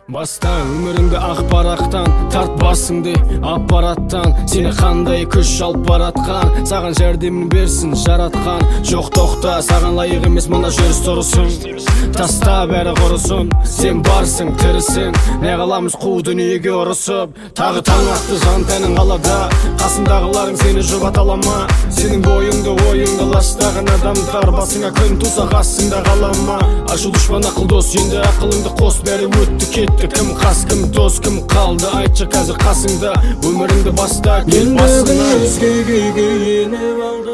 Баста өміріңді ақпараттан, тарт басыңды аппараттан. Сені қандай күш алып баратқан, саған жәрдемін берсін жаратқан. Жоқ тоқта, саған лайық емес мына жүріс тұрысын. Таста бәрі құрысын, сен барсың тірісің. Не қаламыз қу дүниеге ұрысып. Тағы таң атты жан тәнің қалада, қасындағыларың сені жұбата ала ма? Сенің ойыңды ластаған адамдар, басыңа күн туса қасыңда қалама. Ашу дұшпан ақыл дос, енді ақылыңды қос. Бәрі өтті кетті, кім қас, кім дос, кім қалды? Айтшы қазір қасыңда, өміріңді баста кел басына. Өзгеге еніп алды